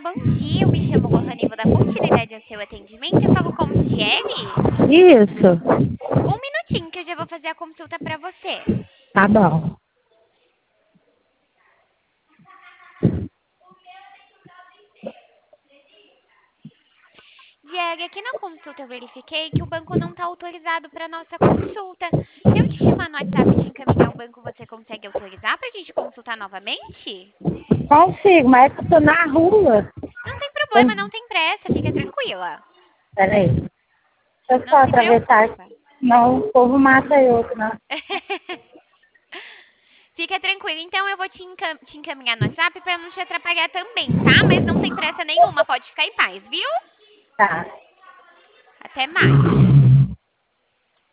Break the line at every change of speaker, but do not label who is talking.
bom dia. Eu me chamo Lohane, vou dar continuidade ao seu atendimento. Eu falo com o Ciele.
Isso.
Um minutinho que eu já vou fazer a consulta para você.
Tá bom.
Diego, aqui na consulta eu verifiquei que o banco não está autorizado para nossa consulta. Se eu te chamar no WhatsApp e te encaminhar o banco, você consegue autorizar para a gente consultar novamente?
Consigo, mas é que eu tô na rua.
Não tem problema, não tem pressa, fica tranquila.
Peraí. Deixa eu só
Não se
atravessar.
preocupa.
Não, o povo mata eu, não.
Fica tranquila, então eu vou te encaminhar no WhatsApp para não te atrapalhar também, tá? Mas não tem pressa nenhuma, pode ficar em paz, viu?
Tá.
Até mais.